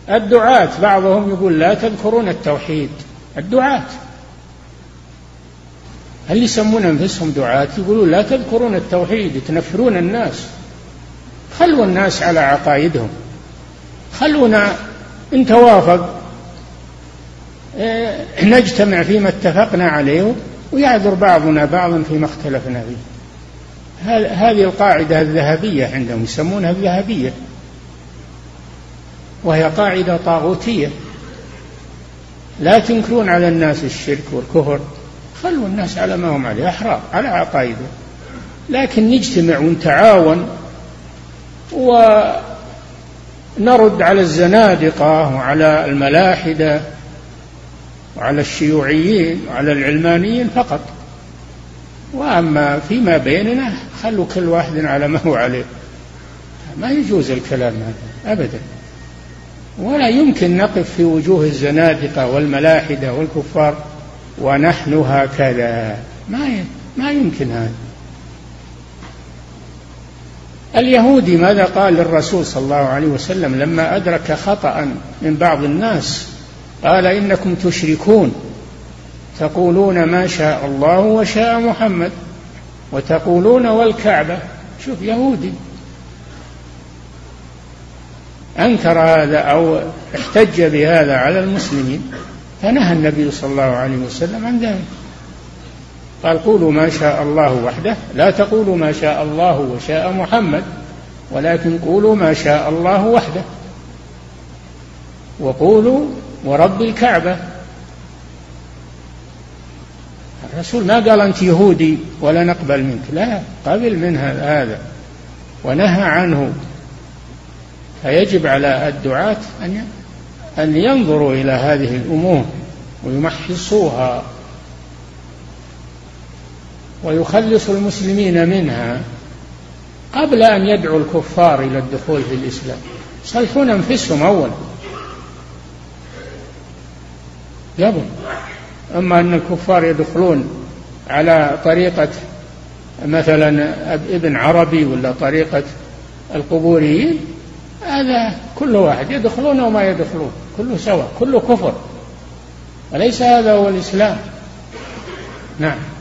الدعاة بعضهم يقول لا تذكرون التوحيد. الدعاة هل يسمون أنفسهم دعاة؟ يقولون لا تذكرون التوحيد، تنفرون الناس. خلوا الناس على عقائدهم، خلونا إن توافق نجتمع فيما اتفقنا عليه، ويعذر بعضنا بعضا فيما اختلفنا فيه. هذه القاعدة الذهبية عندهم، يسمونها الذهبية، وهي قاعدة طاغوتية. لا تنكرون على الناس الشرك والكفر، خلوا الناس على ما هم عليه، أحرار على عقائدهم، لكن نجتمع ونتعاون ونرد على الزنادقة وعلى الملاحدة وعلى الشيوعيين وعلى العلمانيين فقط. وأما فيما بيننا خلوا كل واحد على ما هو عليه. ما يجوز الكلام هذا أبدا، ولا يمكن نقف في وجوه الزنادقة والملاحدة والكفار ونحن هكذا، ما يمكن هذا. اليهودي ماذا قال للرسول صلى الله عليه وسلم لما أدرك خطأ من بعض الناس؟ قال إنكم تشركون، تقولون ما شاء الله وشاء محمد، وتقولون والكعبة. شوف يهودي أنكر هذا أو احتج بهذا على المسلمين، فنهى النبي صلى الله عليه وسلم عن ذلك. قال قولوا ما شاء الله وحده، لا تقولوا ما شاء الله وشاء محمد، ولكن قولوا ما شاء الله وحده، وقولوا ورب الكعبة. الرسول ما قال أنت يهودي ولا نقبل منك، لا، قبل من هذا ونهى عنه. فيجب على الدعاة أن ينظروا إلى هذه الأمور ويمحصوها ويخلصوا المسلمين منها قبل أن يدعوا الكفار إلى الدخول في الإسلام. صلحون أنفسهم أولا يبون. أما أن الكفار يدخلون على طريقة مثلا ابن عربي ولا طريقة القبوريين، هذا كل واحد يدخلون وما يدخلون كله سواء، كله كفر، وليس هذا هو الإسلام. نعم.